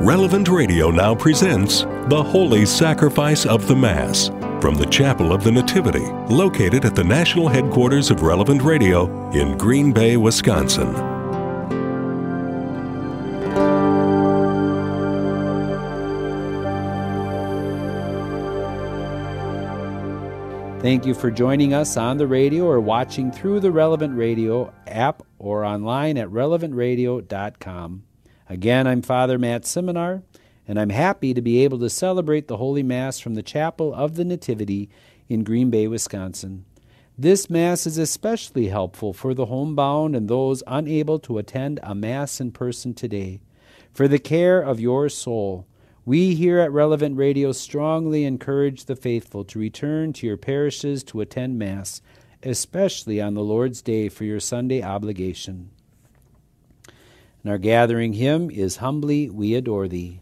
Relevant Radio now presents The Holy Sacrifice of the Mass from the Chapel of the Nativity, located at the national headquarters of Relevant Radio in Green Bay, Wisconsin. Thank you for joining us on the radio or watching through the Relevant Radio app or online at relevantradio.com. Again, I'm Father Matt Simonar, and I'm happy to be able to celebrate the Holy Mass from the Chapel of the Nativity in Green Bay, Wisconsin. This Mass is especially helpful for the homebound and those unable to attend a Mass in person today. For the care of your soul, we here at Relevant Radio strongly encourage the faithful to return to your parishes to attend Mass, especially on the Lord's Day for your Sunday obligation. And our gathering hymn is Humbly We Adore Thee.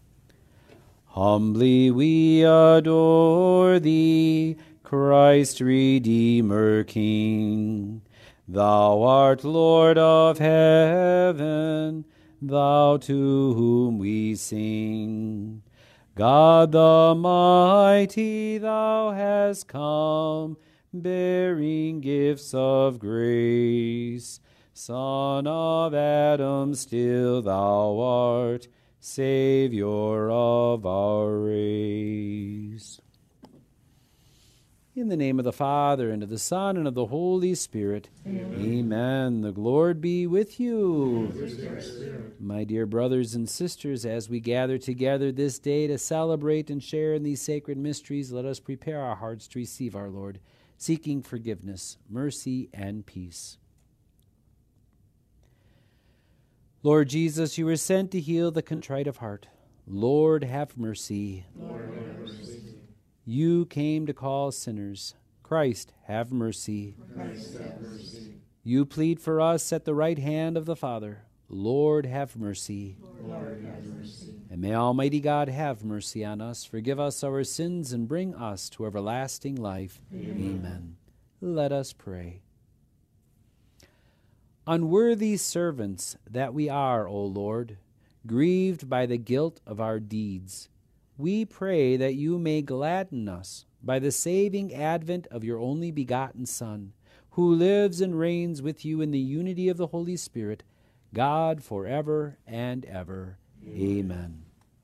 Humbly we adore Thee, Christ Redeemer King. Thou art Lord of heaven, Thou to whom we sing. God the mighty, Thou hast come, bearing gifts of grace. Son of Adam, still Thou art, Savior of our race. In the name of the Father, and of the Son, and of the Holy Spirit. Amen. Amen. The Lord be with you. My dear brothers and sisters, as we gather together this day to celebrate and share in these sacred mysteries, let us prepare our hearts to receive our Lord, seeking forgiveness, mercy, and peace. Lord Jesus, you were sent to heal the contrite of heart. Lord, have mercy. Lord, have mercy. You came to call sinners. Christ, have mercy. Christ, have mercy. You plead for us at the right hand of the Father. Lord, have mercy. Lord, have mercy. And may Almighty God have mercy on us, forgive us our sins, and bring us to everlasting life. Amen. Let us pray. Unworthy servants that we are, O Lord, grieved by the guilt of our deeds, we pray that you may gladden us by the saving advent of your only begotten Son, who lives and reigns with you in the unity of the Holy Spirit, God forever and ever. Amen.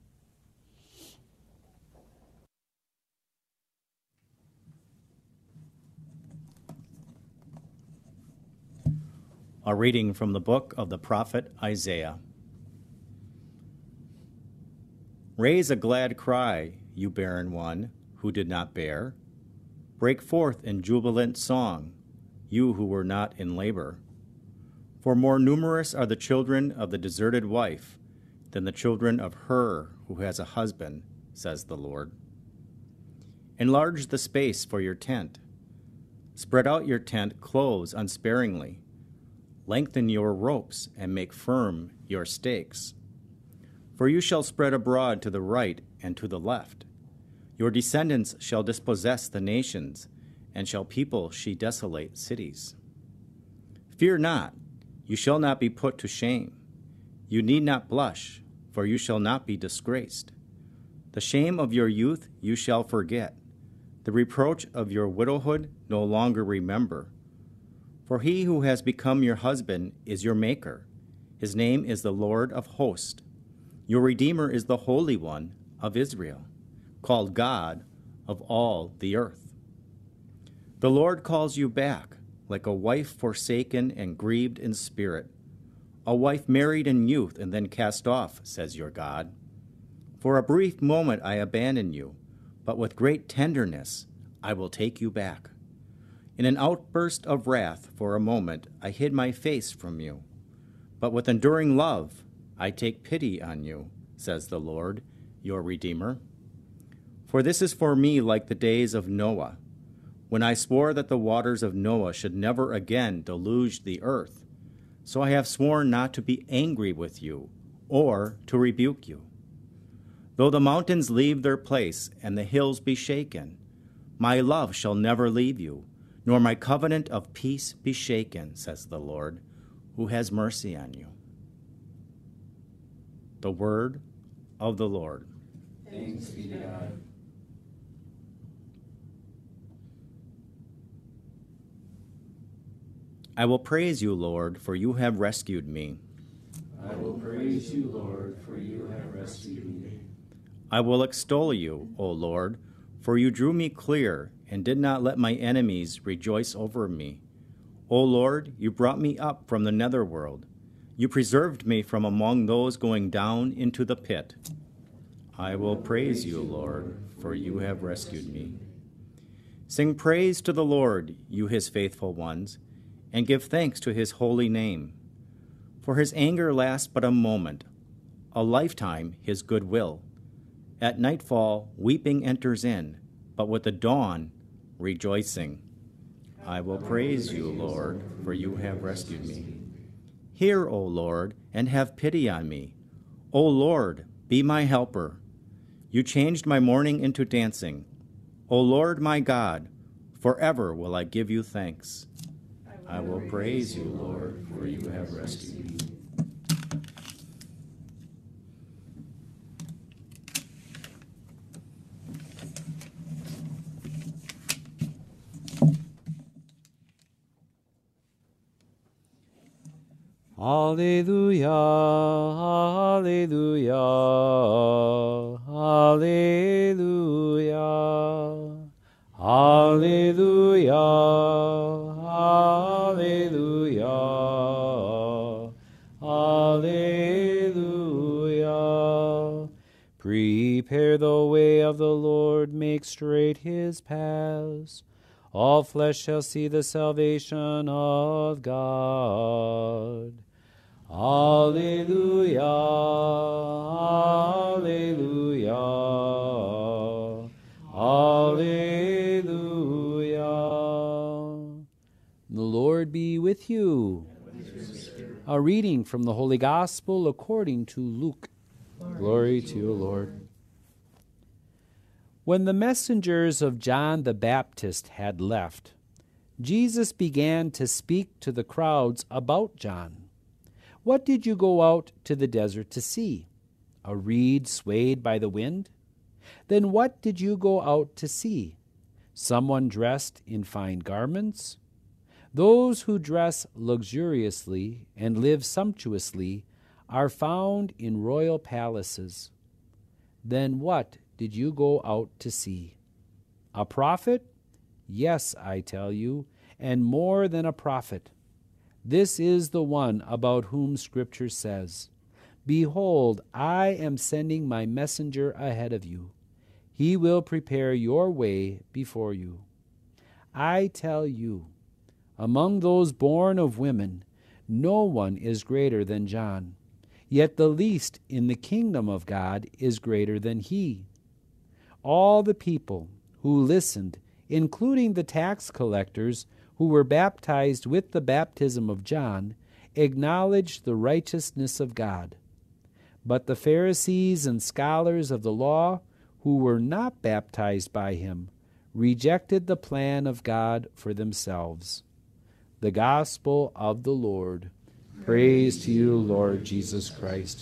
A reading from the book of the prophet Isaiah. Raise a glad cry, you barren one who did not bear. Break forth in jubilant song, you who were not in labor. For more numerous are the children of the deserted wife than the children of her who has a husband, says the Lord. Enlarge the space for your tent. Spread out your tent clothes unsparingly. Lengthen your ropes and make firm your stakes. For you shall spread abroad to the right and to the left. Your descendants shall dispossess the nations, and shall people she desolate cities. Fear not, you shall not be put to shame. You need not blush, for you shall not be disgraced. The shame of your youth you shall forget. The reproach of your widowhood no longer remember. For he who has become your husband is your maker. His name is the Lord of hosts. Your Redeemer is the Holy One of Israel, called God of all the earth. The Lord calls you back, like a wife forsaken and grieved in spirit, a wife married in youth and then cast off, says your God. For a brief moment I abandon you, but with great tenderness I will take you back. In an outburst of wrath, for a moment, I hid my face from you. But with enduring love, I take pity on you, says the Lord, your Redeemer. For this is for me like the days of Noah, when I swore that the waters of Noah should never again deluge the earth. So I have sworn not to be angry with you, or to rebuke you. Though the mountains leave their place and the hills be shaken, my love shall never leave you, nor my covenant of peace be shaken, says the Lord, who has mercy on you. The word of the Lord. Thanks be to God. I will praise you, Lord, for you have rescued me. I will praise you, Lord, for you have rescued me. I will extol you, O Lord, for you drew me clear and did not let my enemies rejoice over me. O Lord, you brought me up from the netherworld. You preserved me from among those going down into the pit. I will praise you, Lord, for you have rescued me. Sing praise to the Lord, you his faithful ones, and give thanks to his holy name. For his anger lasts but a moment, a lifetime his goodwill. At nightfall, weeping enters in, but with the dawn, rejoicing. I will praise you, Lord, for you have rescued me. Hear, O Lord, and have pity on me. O Lord, be my helper. You changed my mourning into dancing. O Lord my God, forever will I give you thanks. I will praise you, Lord, for you have rescued me. Alleluia, alleluia, alleluia, alleluia, alleluia, alleluia. Prepare the way of the Lord, make straight his paths. All flesh shall see the salvation of God. Alleluia, alleluia, alleluia. The Lord be with you. A reading from the Holy Gospel according to Luke. Glory to you, Lord. When the messengers of John the Baptist had left, Jesus began to speak to the crowds about John. What did you go out to the desert to see? A reed swayed by the wind? Then what did you go out to see? Someone dressed in fine garments? Those who dress luxuriously and live sumptuously are found in royal palaces. Then what did you go out to see? A prophet? Yes, I tell you, and more than a prophet. This is the one about whom Scripture says, Behold, I am sending my messenger ahead of you. He will prepare your way before you. I tell you, among those born of women, no one is greater than John. Yet the least in the kingdom of God is greater than he. All the people who listened, including the tax collectors who were baptized with the baptism of John, acknowledged the righteousness of God. But the Pharisees and scholars of the law, who were not baptized by him, rejected the plan of God for themselves. The Gospel of the Lord. Praise to you, Lord Jesus Christ.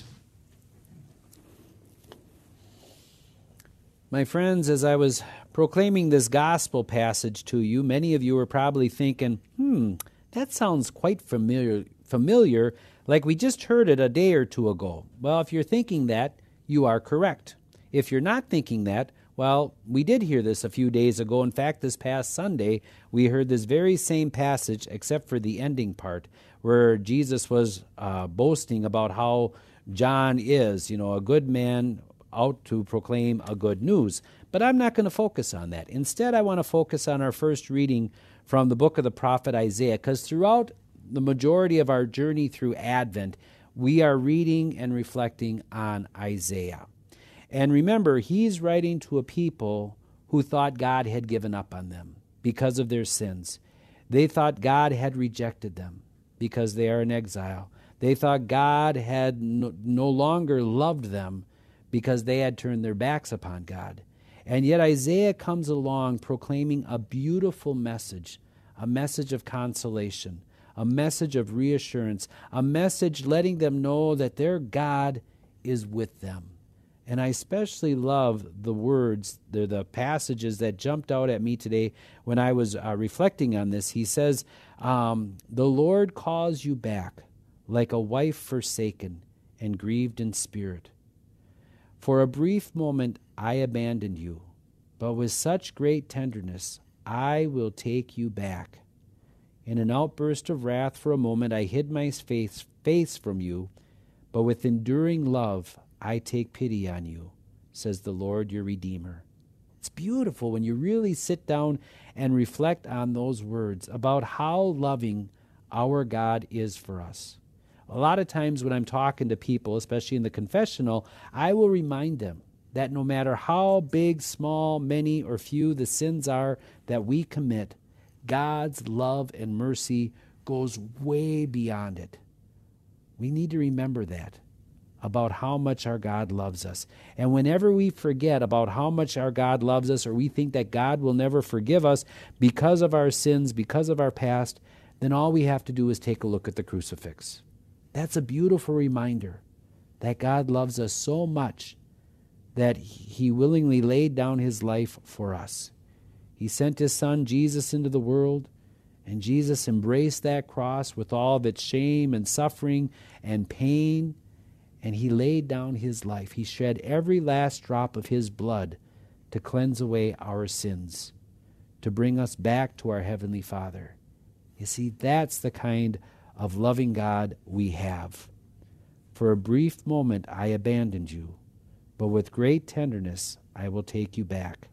My friends, as I was proclaiming this gospel passage to you, many of you are probably thinking, that sounds quite familiar, like we just heard it a day or two ago. Well, if you're thinking that, you are correct. If you're not thinking that, well, we did hear this a few days ago. In fact, this past Sunday, we heard this very same passage, except for the ending part, where Jesus was boasting about how John is, a good man out to proclaim a good news. But I'm not going to focus on that. Instead, I want to focus on our first reading from the book of the prophet Isaiah, because throughout the majority of our journey through Advent, we are reading and reflecting on Isaiah. And remember, he's writing to a people who thought God had given up on them because of their sins. They thought God had rejected them because they are in exile. They thought God had no longer loved them because they had turned their backs upon God. And yet Isaiah comes along proclaiming a beautiful message, a message of consolation, a message of reassurance, a message letting them know that their God is with them. And I especially love the words, the passages that jumped out at me today when I was reflecting on this. He says, the Lord calls you back like a wife forsaken and grieved in spirit. For a brief moment I abandoned you, but with such great tenderness I will take you back. In an outburst of wrath for a moment I hid my face from you, but with enduring love I take pity on you, says the Lord your Redeemer. It's beautiful when you really sit down and reflect on those words about how loving our God is for us. A lot of times when I'm talking to people, especially in the confessional, I will remind them that no matter how big, small, many, or few the sins are that we commit, God's love and mercy goes way beyond it. We need to remember that, about how much our God loves us. And whenever we forget about how much our God loves us, or we think that God will never forgive us because of our sins, because of our past, then all we have to do is take a look at the crucifix. That's a beautiful reminder that God loves us so much that he willingly laid down his life for us. He sent his son Jesus into the world, and Jesus embraced that cross with all of its shame and suffering and pain, and he laid down his life. He shed every last drop of his blood to cleanse away our sins, to bring us back to our Heavenly Father. You see, that's the kind of loving God we have. For a brief moment I abandoned you, but with great tenderness I will take you back.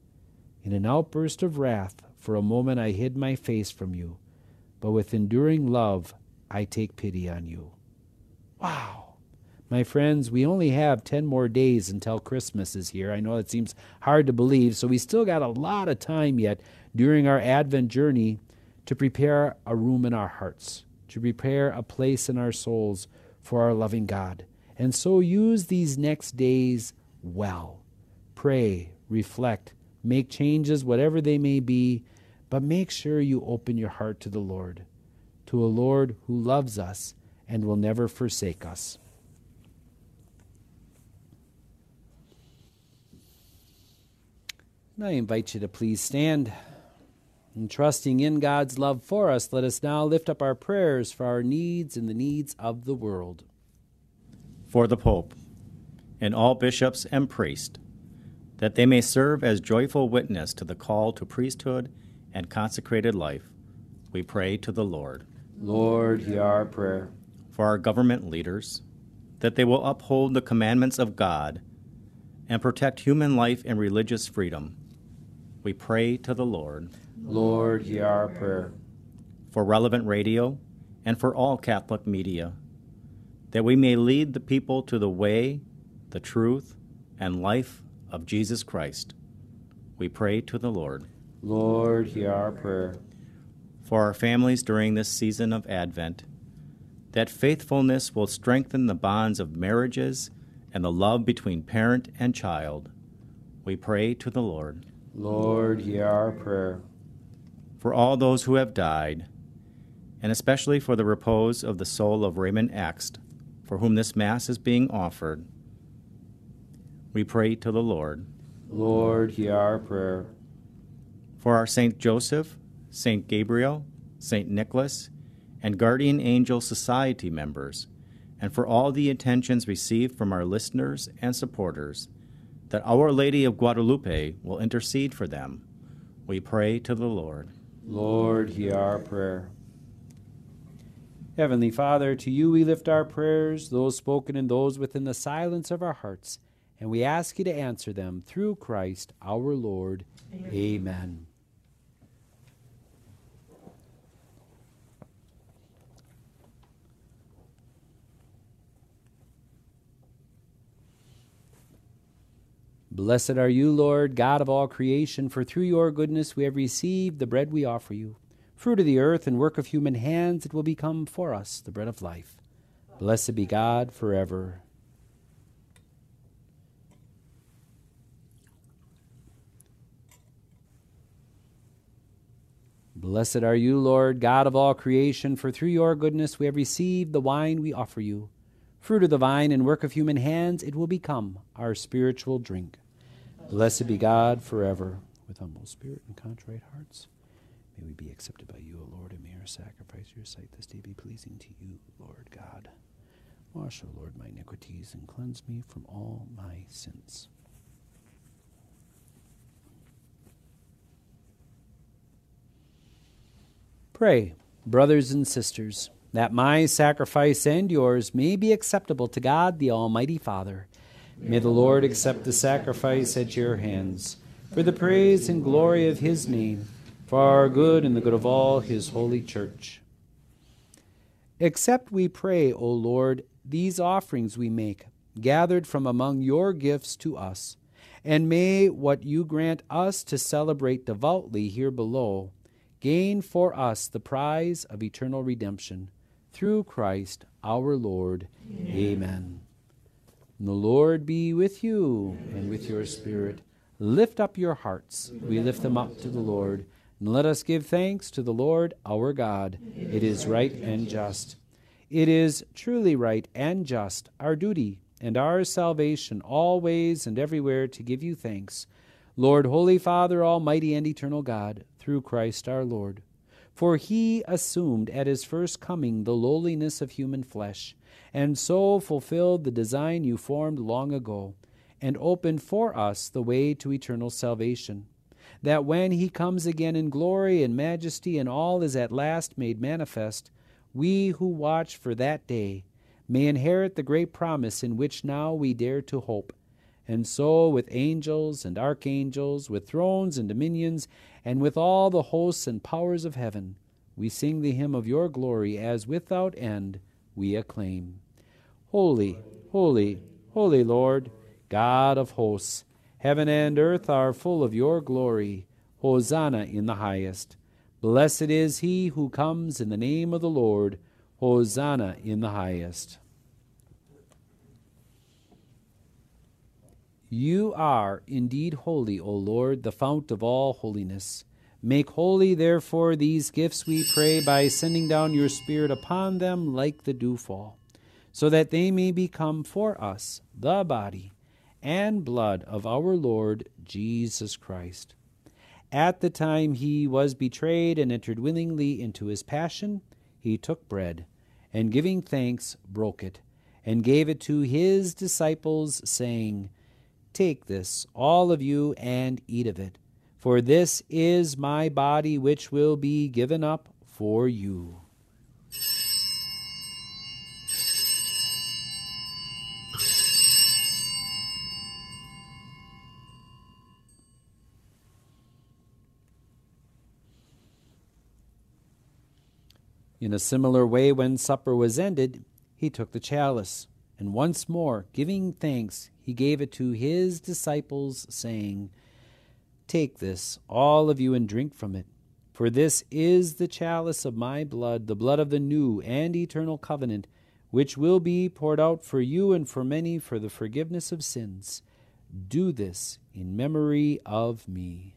In an outburst of wrath, for a moment I hid my face from you, but with enduring love I take pity on you. Wow! My friends, we only have 10 more days until Christmas is here. I know it seems hard to believe, so we still got a lot of time yet during our Advent journey to prepare a room in our hearts, to prepare a place in our souls for our loving God. And so use these next days well. Pray, reflect, make changes, whatever they may be, but make sure you open your heart to the Lord, to a Lord who loves us and will never forsake us. And I invite you to please stand. And trusting in God's love for us, let us now lift up our prayers for our needs and the needs of the world. For the Pope and all bishops and priests, that they may serve as joyful witness to the call to priesthood and consecrated life, we pray to the Lord. Lord, hear our prayer. For our government leaders, that they will uphold the commandments of God and protect human life and religious freedom, we pray to the Lord. Lord, hear our prayer. For Relevant Radio and for all Catholic media, that we may lead the people to the way, the truth, and life of Jesus Christ, we pray to the Lord. Lord, hear our prayer. For our families during this season of Advent, that faithfulness will strengthen the bonds of marriages and the love between parent and child, we pray to the Lord. Lord, hear our prayer. For all those who have died, and especially for the repose of the soul of Raymond Axt, for whom this Mass is being offered, we pray to the Lord. Lord, hear our prayer. For our Saint Joseph, Saint Gabriel, Saint Nicholas, and Guardian Angel Society members, and for all the intentions received from our listeners and supporters, that Our Lady of Guadalupe will intercede for them, we pray to the Lord. Lord, hear our prayer. Heavenly Father, to you we lift our prayers, those spoken and those within the silence of our hearts, and we ask you to answer them through Christ our Lord. Amen. Amen. Blessed are you, Lord, God of all creation, for through your goodness we have received the bread we offer you. Fruit of the earth and work of human hands, it will become for us the bread of life. Blessed be God forever. Blessed are you, Lord, God of all creation, for through your goodness we have received the wine we offer you. fruit of the vine and work of human hands, it will become our spiritual drink. Blessed be God forever. With humble spirit and contrite hearts, may we be accepted by you, O Lord, and may our sacrifice in your sight this day be pleasing to you, Lord God. Wash, O Lord, my iniquities, and cleanse me from all my sins. Pray, brothers and sisters, that my sacrifice and yours may be acceptable to God, the Almighty Father. May the Lord accept the sacrifice at your hands, for the praise and glory of his name, for our good and the good of all his holy church. Accept, we pray, O Lord, these offerings we make, gathered from among your gifts to us, and may what you grant us to celebrate devoutly here below gain for us the prize of eternal redemption. Through Christ our Lord. Amen. And the Lord be with you and with your spirit. Lift up your hearts. We lift them up to the Lord. And let us give thanks to the Lord our God. It is right and just. It is truly right and just, our duty and our salvation, always and everywhere to give you thanks, Lord, Holy Father, Almighty and eternal God, through Christ our Lord. For he assumed at his first coming the lowliness of human flesh, and so fulfilled the design you formed long ago, and opened for us the way to eternal salvation, that when he comes again in glory and majesty and all is at last made manifest, we who watch for that day may inherit the great promise in which now we dare to hope. And so with angels and archangels, with thrones and dominions, and with all the hosts and powers of heaven, we sing the hymn of your glory as without end we acclaim. Holy, holy, holy Lord, God of hosts, heaven and earth are full of your glory. Hosanna in the highest. Blessed is he who comes in the name of the Lord. Hosanna in the highest. You are indeed holy, O Lord, the fount of all holiness. Make holy, therefore, these gifts, we pray, by sending down your Spirit upon them like the dewfall, so that they may become for us the body and blood of our Lord Jesus Christ. At the time he was betrayed and entered willingly into his passion, he took bread, and giving thanks, broke it, and gave it to his disciples, saying, Take this, all of you, and eat of it, for this is my body which will be given up for you. In a similar way, when supper was ended, he took the chalice, and once more, giving thanks, he gave it to his disciples, saying, Take this, all of you, and drink from it, for this is the chalice of my blood, the blood of the new and eternal covenant, which will be poured out for you and for many for the forgiveness of sins. Do this in memory of me.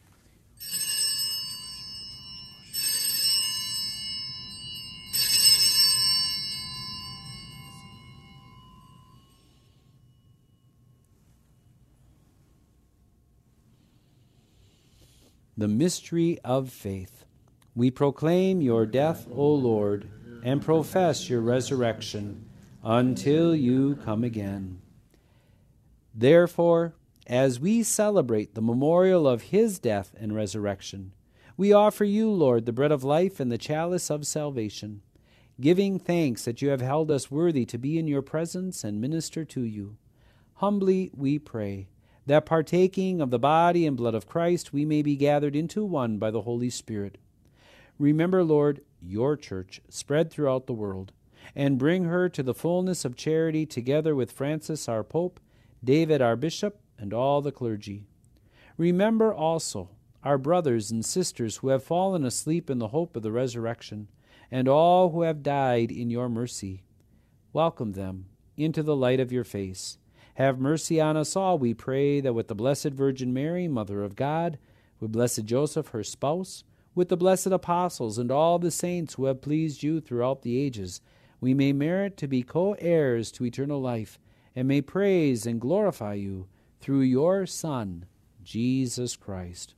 The mystery of faith. We proclaim your death, O Lord, and profess your resurrection until you come again. Therefore, as we celebrate the memorial of his death and resurrection, we offer you, Lord, the bread of life and the chalice of salvation, giving thanks that you have held us worthy to be in your presence and minister to you. Humbly we pray, that partaking of the body and blood of Christ, we may be gathered into one by the Holy Spirit. Remember, Lord, your church spread throughout the world, and bring her to the fullness of charity together with Francis our Pope, David our Bishop, and all the clergy. Remember also our brothers and sisters who have fallen asleep in the hope of the resurrection, and all who have died in your mercy. Welcome them into the light of your face. Have mercy on us all, we pray, that with the Blessed Virgin Mary, Mother of God, with blessed Joseph, her spouse, with the blessed apostles and all the saints who have pleased you throughout the ages, we may merit to be co-heirs to eternal life, and may praise and glorify you through your Son, Jesus Christ.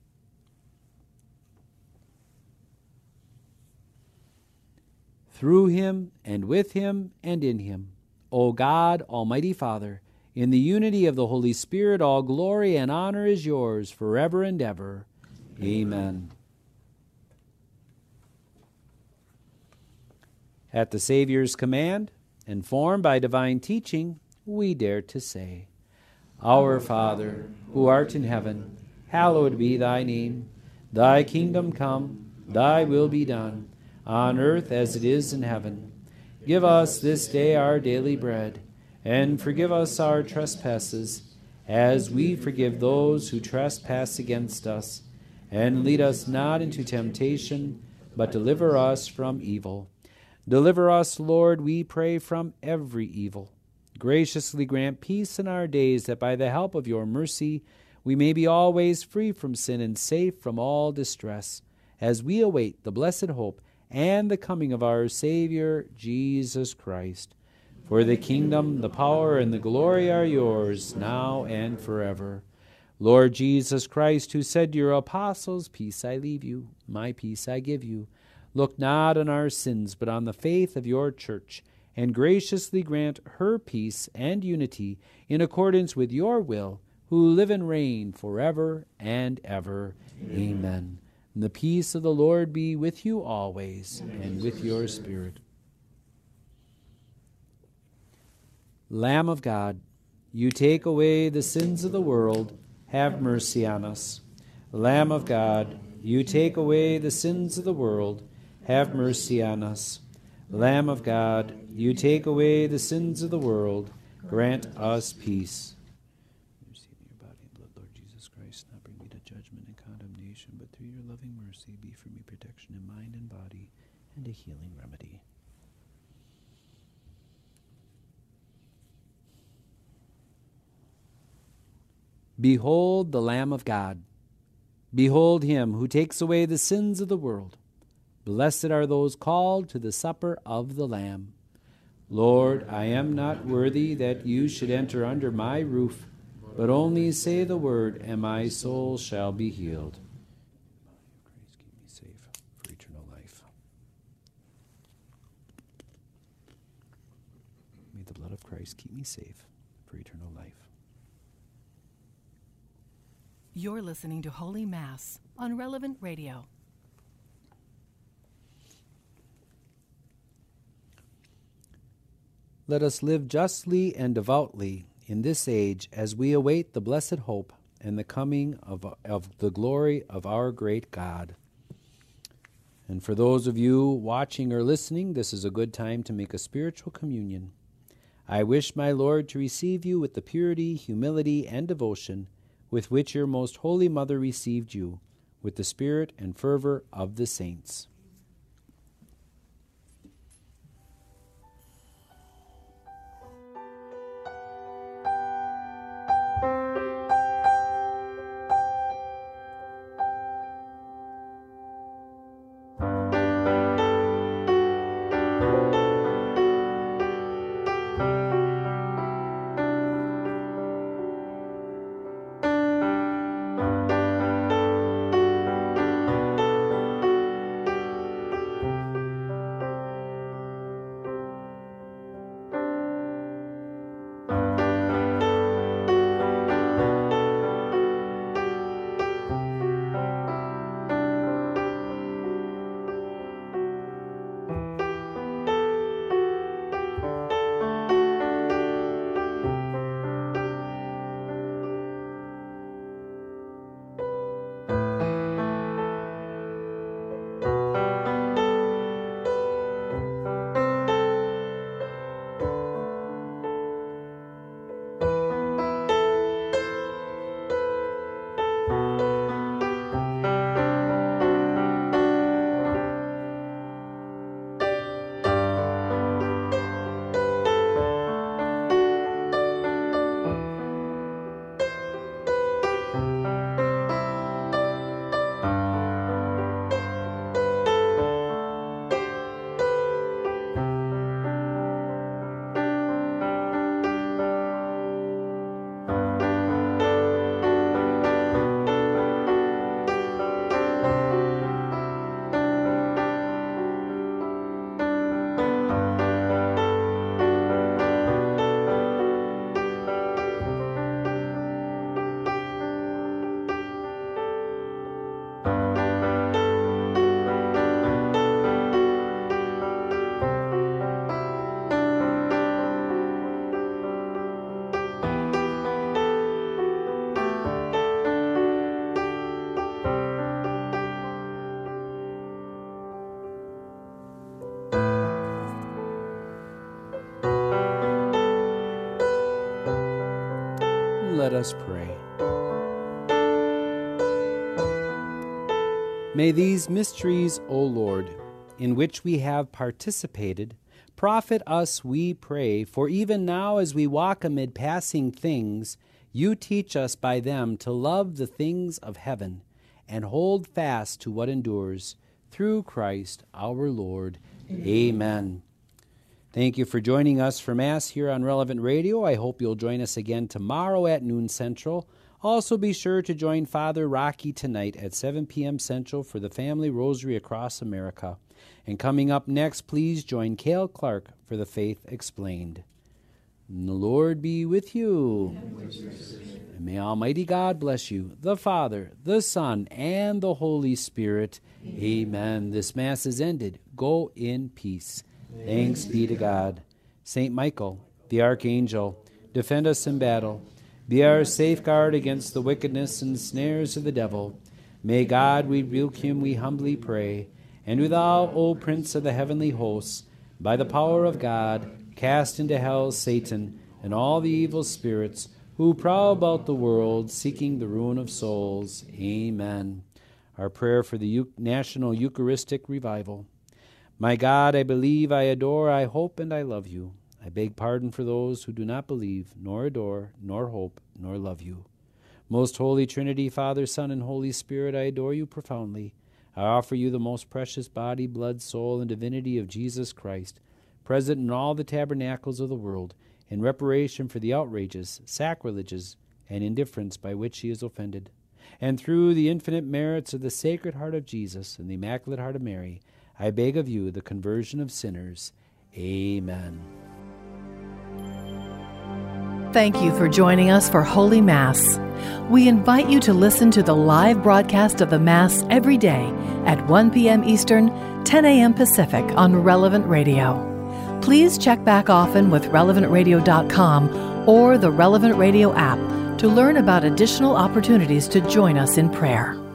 Through him, and with him, and in him, O God, Almighty Father, in the unity of the Holy Spirit, all glory and honor is yours forever and ever. Amen. At the Savior's command, informed by divine teaching, we dare to say, Our Father, who art in heaven, hallowed be thy name. Thy kingdom come, thy will be done, on earth as it is in heaven. Give us this day our daily bread, and forgive us our trespasses, as we forgive those who trespass against us. And lead us not into temptation, but deliver us from evil. Deliver us, Lord, we pray, from every evil. Graciously grant peace in our days, that by the help of your mercy we may be always free from sin and safe from all distress, as we await the blessed hope and the coming of our Savior, Jesus Christ. For the kingdom, the power, and the glory are yours, now and forever. Lord Jesus Christ, who said to your apostles, Peace I leave you, my peace I give you, look not on our sins, but on the faith of your church, and graciously grant her peace and unity in accordance with your will, who live and reign forever and ever. Amen. And the peace of the Lord be with you always, and with your spirit. Lamb of God, you take away the sins of the world, have mercy on us. Lamb of God, you take away the sins of the world, have mercy on us. Lamb of God, you take away the sins of the world, grant us peace. Receive your body and blood, Lord Jesus Christ, not bring me to judgment and condemnation, but through your loving mercy be for me protection in mind and body, and a healing remedy. Behold the Lamb of God. Behold him who takes away the sins of the world. Blessed are those called to the supper of the Lamb. Lord, I am not worthy that you should enter under my roof, but only say the word, and my soul shall be healed. Christ, keep me safe for eternal life. May the blood of Christ keep me safe for eternal life. You're listening to Holy Mass on Relevant Radio. Let us live justly and devoutly in this age as we await the blessed hope and the coming of the glory of our great God. And for those of you watching or listening, this is a good time to make a spiritual communion. I wish my Lord to receive you with the purity, humility, and devotion with which your most holy mother received you, with the spirit and fervor of the saints. let us pray. May these mysteries, O Lord, in which we have participated, profit us, we pray, for even now as we walk amid passing things, you teach us by them to love the things of heaven and hold fast to what endures, through Christ our Lord. Amen. Thank you for joining us for Mass here on Relevant Radio. I hope you'll join us again tomorrow at noon Central. Also be sure to join Father Rocky tonight at 7 p.m. Central for the Family Rosary Across America. And coming up next, please join Cale Clark for the Faith Explained. And the Lord be with you. And may Almighty God bless you, the Father, the Son, and the Holy Spirit. Amen. This Mass is ended. Go in peace. Thanks be to God. Saint Michael, the Archangel, defend us in battle. Be our safeguard against the wickedness and snares of the devil. May God rebuke him, we humbly pray. And do thou, O Prince of the heavenly hosts, by the power of God, cast into hell Satan and all the evil spirits who prowl about the world, seeking the ruin of souls. Amen. Our prayer for the National Eucharistic Revival. My God, I believe, I adore, I hope, and I love you. I beg pardon for those who do not believe, nor adore, nor hope, nor love you. Most Holy Trinity, Father, Son, and Holy Spirit, I adore you profoundly. I offer you the most precious body, blood, soul, and divinity of Jesus Christ, present in all the tabernacles of the world, in reparation for the outrages, sacrileges, and indifference by which he is offended. And through the infinite merits of the Sacred Heart of Jesus and the Immaculate Heart of Mary, I beg of you the conversion of sinners. Amen. Thank you for joining us for Holy Mass. We invite you to listen to the live broadcast of the Mass every day at 1 p.m. Eastern, 10 a.m. Pacific on Relevant Radio. Please check back often with relevantradio.com or the Relevant Radio app to learn about additional opportunities to join us in prayer.